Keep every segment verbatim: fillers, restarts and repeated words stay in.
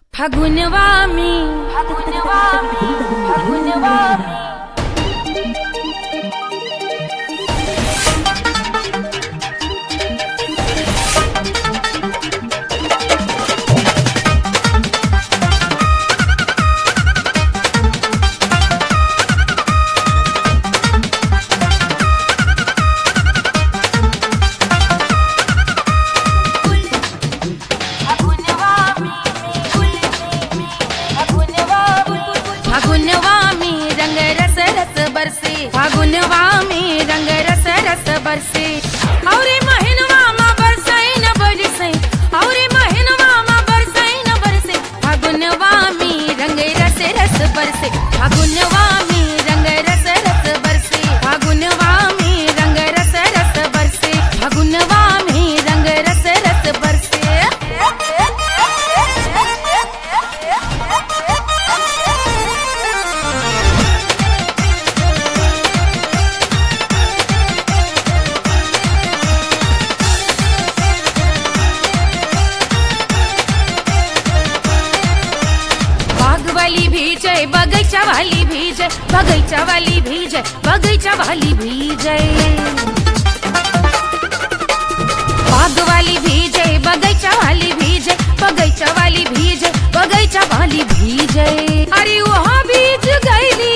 फगुनवा में फगुनवा में फगुनवा में फागुनवा में रंग रस रस बरसे फागुनवा में रंग रस रस बरसे औरे महीनवा में बरसाई न बरसे औरे महीनवा में बरसाई न बरसे फागुनवा में रंग रस रस बरसे फागुनवा में रंग रस रस बरसे फागुनवा में रंग रस रस बरसे फागुनवा में रंग रस रस बरसे वाली भी जय बगीचा वाली भी जय बगीचा वाली भी जय बगीचा वाली भी जय बाग वाली भी जय बगीचा वाली भी जय बगीचा वाली भी जय बगीचा वाली भी जय अरे वहाँ बीज गईली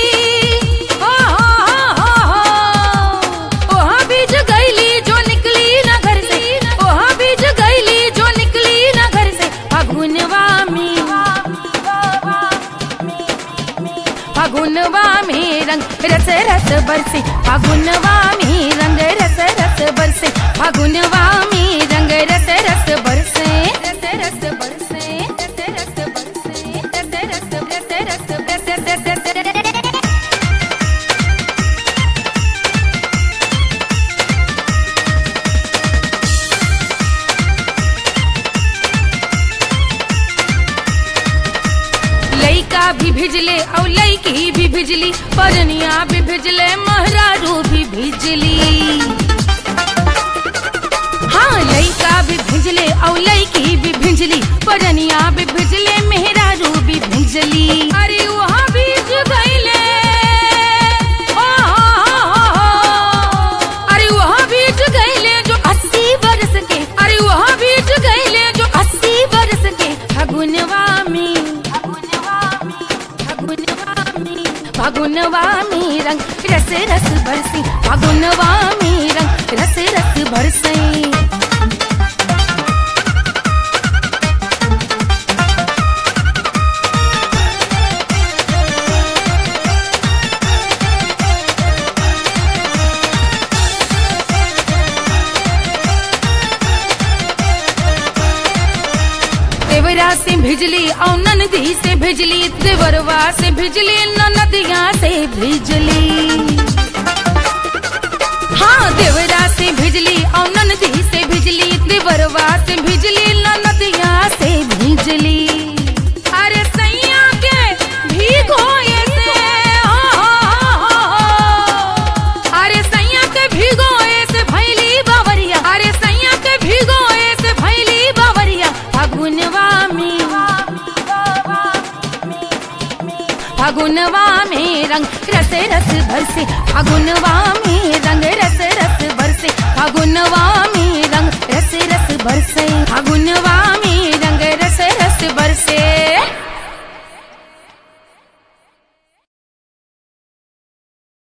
वहाँ बीज गईली जो निकली ना घर से वहाँ बीज गईली जो निकली ना घर से फागुनवा में फागुनवा में रंग रस रस बरसे फागुनवा में रंग रस रस बरसे फागुनवा में रंग रस रस बरसे रस रस बरसे रस रस बरसे रस रस रस रस रस लइका भी भिजले और लइकी भी भिजली परनिया भी भिजले महरारू भी भिजली हाँ लइका भी भिजले और लइकी भी भिजली परनिया भी भिजले मेहरारू भी भिजली अरे वहाँ बीज गईले अरे वहाँ बीज गईले जो अस्सी बरस के अरे वहाँ बीज गईले जो अस्सी बरस के फागुनवा में फागुनवा में रंग रस रस बरसे फागुनवा में रंग रस रस बरसे देवरा से भिजली और ननदी से भिजली देवरवा से भिजली ननदिया से भिजली हाँ देवरा से भिजली और ननदी से भिजली देवरवा से भिजली ननदिया से भिजली अरे सैया के भीगोए से अरे सैया के भीगोए से भैली बावरिया अरे सैया के भीगोए से भैली बावरिया फागुनवा में फागुनवा में रंग रस रस बरसे फागुनवा में रंग रस रस बरसे फागुनवा में रंग रस रस बरसे फागुनवा